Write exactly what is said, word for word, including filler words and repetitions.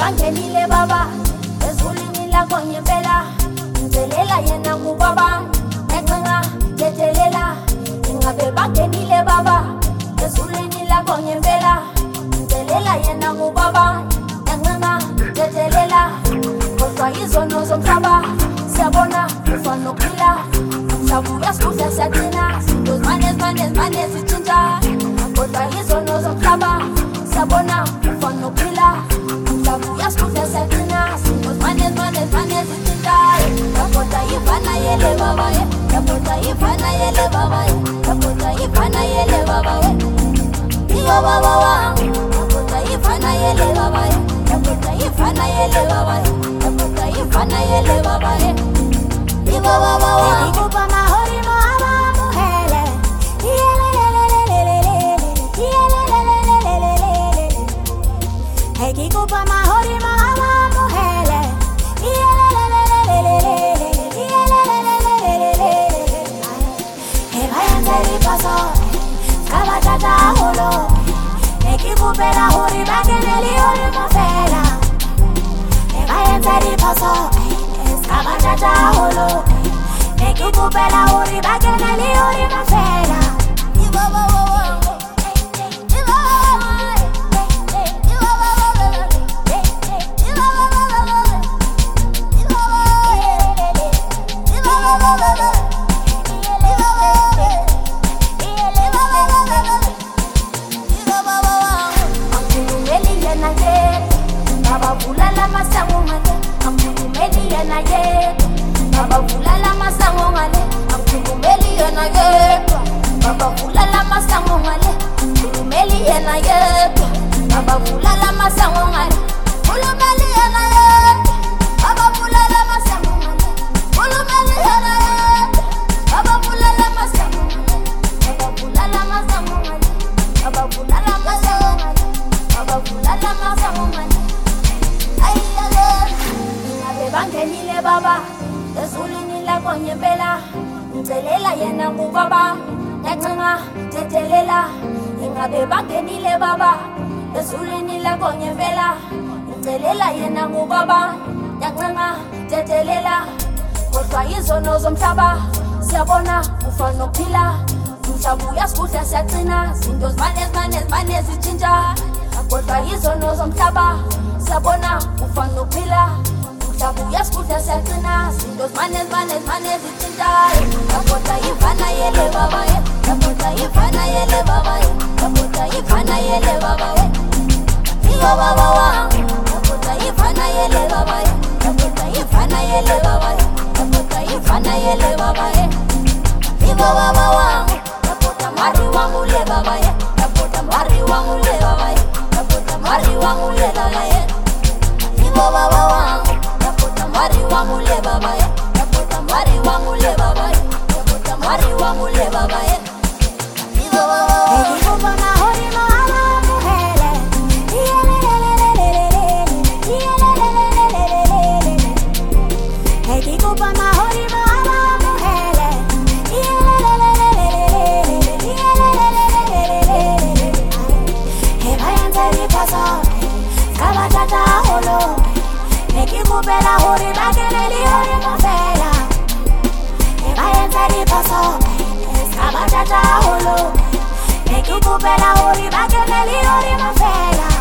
bangenile baba ezulwini lakho ngempela ngcelela yena ngubaba encenga jejelela ingabe bangenile baba ezulwini lakho ngempela ngcelela yena ngubaba encenga jejelela kodwa izono zomhlaba siyabona ufana nokuphila umhlaba uyasudla siyagcina zinto zimane zimane zimane zitshintsha kodwa izono zomhlaba siyabona ufana nokuphila umhlaba uyasudla siyagcina zinto zimane zimane zimane zitshintsha yapota ifana yele baba ye yapota ifana yele baba ye yapota ifana yele baba ye iyo baba wangu yapota ifana yele baba ye yapota ifana yele baba ye yapota ifana yele baba ye iyo baba wangu Kupa mahori mohaba muhele Hey, kupa mahori mohaba muhele Hey, vayanze ripaso Skaba tata holo Hey, kupela hori bageneli hori mofela Hey, vayanze ripaso Skaba tata holo Neki kupela hori bageneli hori mafela Ibaba wangu Abavulala masango ngale amkhulumeli yena yedwa abavulala masango ngale amkhulumeli yena yedwa abavulala masango ngale amkhulumeli yena yedwa abavulala masango ngale khulumeli yena yedwa abavulala masango ngale khulumeli yena yedwa abavulala masango ngale abavulala masango ngale abavulala masango ngale abavulala masango ngale bangenile baba ezulwini lakho ngempela ngcelela yena ngubaba encenga jejelela ingabe bangenile baba ezulwini lakho ngempela ngcelela yena ngubaba encenga jejelela kodwa izono zomhlaba siyabona ufana nokuphila umhlaba uyasudla siyagcina zinto zimane zimane zimane zitshintsha kodwa izono zomhlaba siyabona ufana nokuphila umhlaba uyasudla siyagcina zinto zimane zimane zimane zitshintsha yapota ifana yele baba ye yapota ifana yele baba ye yapota ifana yele baba ye iyo baba wangu yapota ifana yele baba ye yapota ifana yele baba ye yapota ifana yele baba ye iyo baba wangu yapota mari wangu le baba ye yapota mari wangu le baba ye yapota mari wangu le baba ye iyo baba wangu Mari wangu le baba ye, yapota mari wangu le baba ye, yapota mari wangu le baba ye. Hey, kupa mahori mohaba muhele Hey, kupa mahori mohaba muhele Hey, vayanze ripaso Skaba tata holo Neki kupela hori bageneli hori mofela Vayanze ripaso Skaba tata holo Neki kupela hori bageneli hori mofela